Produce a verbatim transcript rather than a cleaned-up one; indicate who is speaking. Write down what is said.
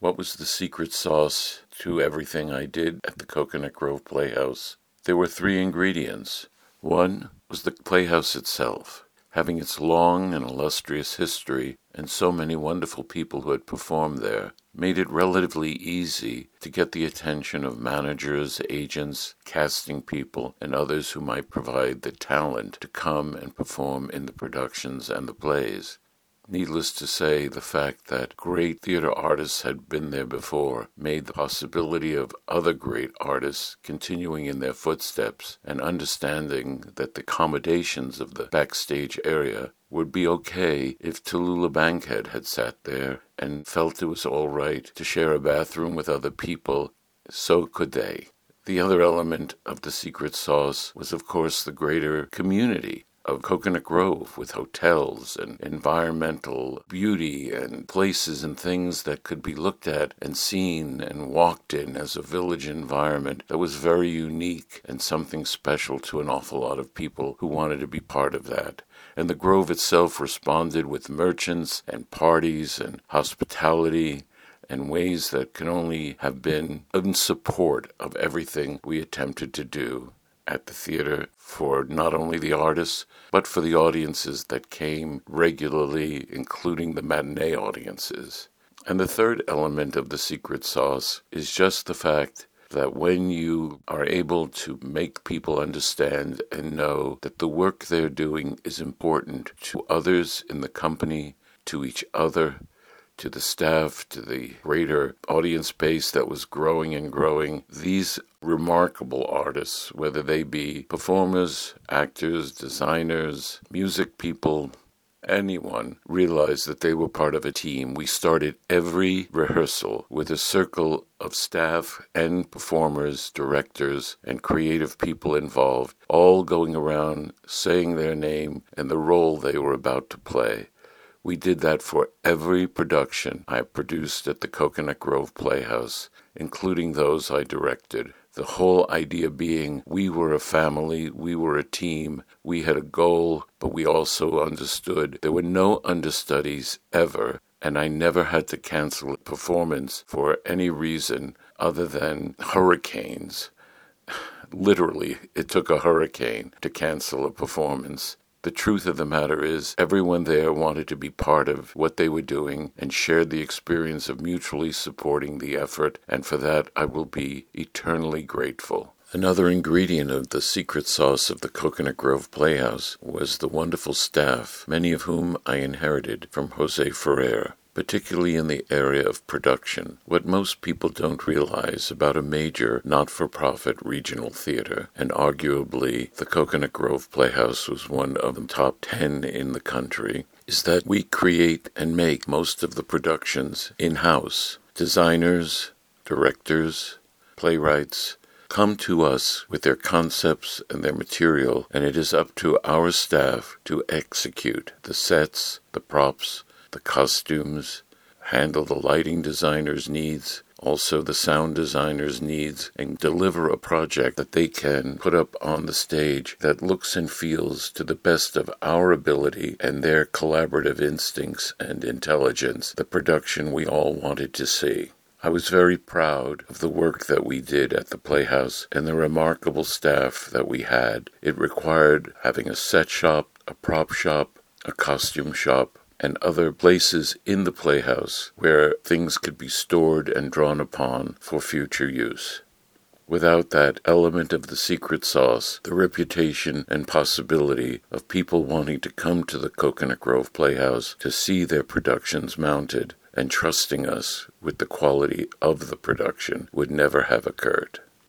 Speaker 1: What was the secret sauce to everything I did at the Coconut Grove Playhouse? There were three ingredients. One was the playhouse itself, having its long and illustrious history and so many wonderful people who had performed there, made it relatively easy to get the attention of managers, agents, casting people, and others who might provide the talent to come and perform in the productions and the plays. Needless to say, the fact that great theater artists had been there before made the possibility of other great artists continuing in their footsteps and understanding that the accommodations of the backstage area would be okay if Tallulah Bankhead had sat there and felt it was all right to share a bathroom with other people. So could they. The other element of the secret sauce was, of course, the greater community of Coconut Grove, with hotels and environmental beauty and places and things that could be looked at and seen and walked in as a village environment that was very unique and something special to an awful lot of people who wanted to be part of that. And the Grove itself responded with merchants and parties and hospitality and ways that can only have been in support of everything we attempted to do at the theater for not only the artists, but for the audiences that came regularly, including the matinee audiences. And the third element of the secret sauce is just the fact that when you are able to make people understand and know that the work they're doing is important to others in the company, to each other, to the staff, to the greater audience base that was growing and growing, these remarkable artists, whether they be performers, actors, designers, music people, anyone, realized that they were part of a team. We started every rehearsal with a circle of staff and performers, directors, and creative people involved, all going around saying their name and the role they were about to play. We did that for every production I produced at the Coconut Grove Playhouse, including those I directed. The whole idea being we were a family, we were a team, we had a goal, but we also understood there were no understudies ever, and I never had to cancel a performance for any reason other than hurricanes. Literally, it took a hurricane to cancel a performance. The truth of the matter is, everyone there wanted to be part of what they were doing and shared the experience of mutually supporting the effort, and for that I will be eternally grateful. Another ingredient of the secret sauce of the Coconut Grove Playhouse was the wonderful staff, many of whom I inherited from Jose Ferrer, particularly in the area of production. What most people don't realize about a major not-for-profit regional theater, and arguably the Coconut Grove Playhouse was one of the top ten in the country, is that we create and make most of the productions in-house. Designers, directors, playwrights come to us with their concepts and their material, and it is up to our staff to execute the sets, the props, the costumes, handle the lighting designer's needs, also the sound designer's needs, and deliver a project that they can put up on the stage that looks and feels to the best of our ability and their collaborative instincts and intelligence, the production we all wanted to see. I was very proud of the work that we did at the Playhouse and the remarkable staff that we had. It required having a set shop, a prop shop, a costume shop, and other places in the Playhouse where things could be stored and drawn upon for future use. Without that element of the secret sauce, the reputation and possibility of people wanting to come to the Coconut Grove Playhouse to see their productions mounted and trusting us with the quality of the production would never have occurred.